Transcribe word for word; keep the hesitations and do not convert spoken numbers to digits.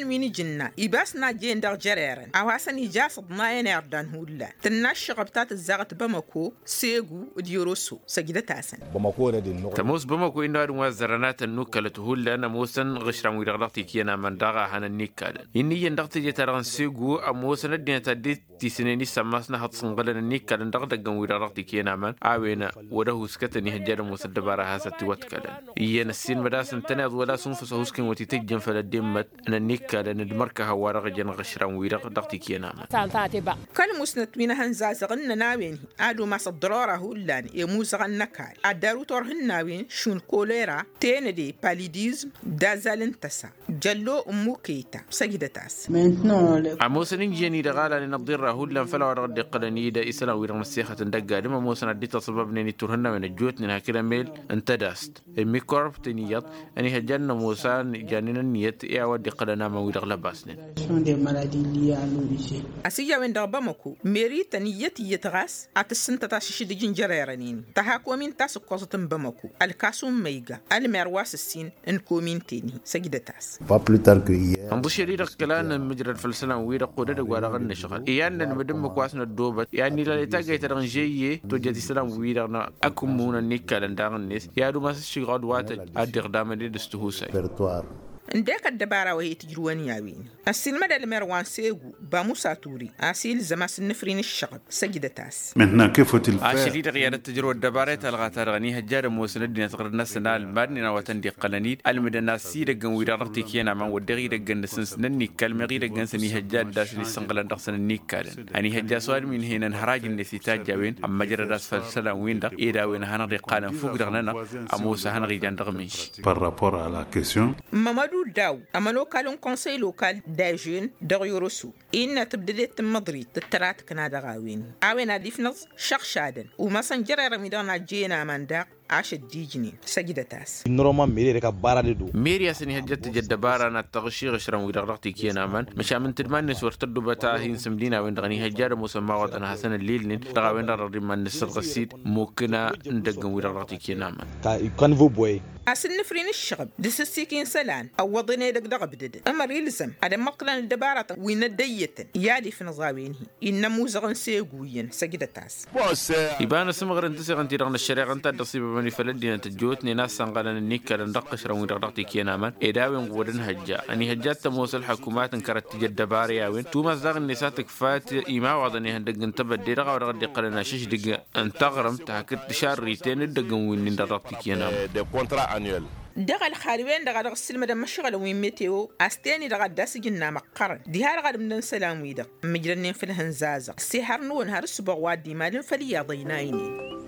كان ميني جنة يباسنا جين دغ جريرن أواسن يجاسد ناين يردان هولا تناش غبتات الزغت بمكو سيغو ديوروسو سجدة تاسن بمكو ردي النقطة تموس بمكو إنه موزرنات النوكالة تهولا نموسن غشرا ويرغلقتي كينا من داغا هانا النيكال إني يندغتي جترغن سيغو أموسن الدين تدي تيسنيني سماسنا هتصنغلن النيكال ندغ دغن ويرغلقتي كينا من آوينا وده سكتني هجار موسن دبارا هاسا تواتكالن إيان السين مداسن تناد ولا سنفس هوسكين وتتجن فلديمت أن النيكال أن المركة هوارغ جن غشرا ويرغلقتي كينا من كل مسنت من هنزازغن ناوين آدو ما صدراره هولان يموزغن نكال أدارو تورهن ناوين شون كوليرا تيندي باليديزم دازالن تسا جلو أمو كيتا سجدتاس عموسن جيني دغالا لنضر هولان فلا رد قلني دا إسلا ويرغ مسيخة دقا لما موسن دي تصبب نيني تورهن من الجوت نها كلا ميل انت داست الميكورب تنيات أني هجان موسان جانين النيت إعواد قلنا ما ويرغ لباسنين أسيجا وين دغبامكو ميري تنيتي يتغاس أتسنت تاشيشي دي جنجريرانين تهاكو من تاسو قوزة بامكو الكاسوم ميغا المرواس السين انكو من تيني سجدتاس انضو شريرك كلان المجرى الفلسلان ويرغ قدد وارغن نشغل إيان المدم كواسنا الدوبت يعني لا يتاقى يترغن جيي توجد سلام ويرغنا أكم مونا نيكا لنداغن نيس يادو ما سيغاد واتج أدغ دامني دستهوسي ndeka dabara wa yitijruwani yawin asil madal merwan segu ba musa turi asil zama sinfrin الشغب سجدتاس maintenant que faut-il عشري رياضة تجربة دبارات الغاتار غني هجار موسن الدين تقرر الناس نال مارني نواتن دي قلنيد المدن سير جن ويرارتي كينا ما ودغي دغن سنسنني كلمه غير جن سني هجار داش لي سنقلن دخسن نيكال اني هجا سؤال من هنا نهراج النسي تاجاوين اما جرى داس فلسلا وين دا ايدا وين هنا رقانا فوق دغنا اموسا هنا غيجان دغمش par rapport à la question Mamadou Daou amalo kalon conseil local des jeunes d'Oriorosu إن تبدلت مدري تترات كندا غاوين عاوين ديفنز شخشادن وما سنجر رمضان جينا من داق عاش الديجني سجدتاس نورمال ميري ركا بارا دو ميريا سني هجت جد بارا نتغشي غشرم ويرغتي كينا من مش من تدمان نسور تدو بتاهين سمدينا وين غني هجار مسمى وطن حسن الليل نين دغاوين رد من نسر غسيد ممكن ندغ ويرغتي كينا من كان فو بوي أسن نفرين الشغب دسسيكين سلان أو وضني دق دق بدد أما ريلزم هذا مقلن الدبارة وين ديت يادي في نظاوينه إن موزغن سيقوين سجدتاس يبان سمغر انتسي غنتي رغن الشريعة انت تصيب من فلدي انت جوتني ناس سنقلن النيكا لندقش رغن رغتي كينا من إداوين قودن هجا أني هجات تموس الحكومات انكرت تجد دباري ياوين توما زاغ النساتك فات إيما وضني هندق انتبت دي رغا ورغد قلنا شش دق انتغرم تحكت شار ريتين الدقن وين رغتي كينا annuel دغال خاربين دغال غسل مدام مشغل وين ميتيو استاني دغال داس جنا مقر دي هار غاد من سلام ويدا مجرنين في الهنزازه سي هرنون هر سبغ وادي مال فليا ضينايني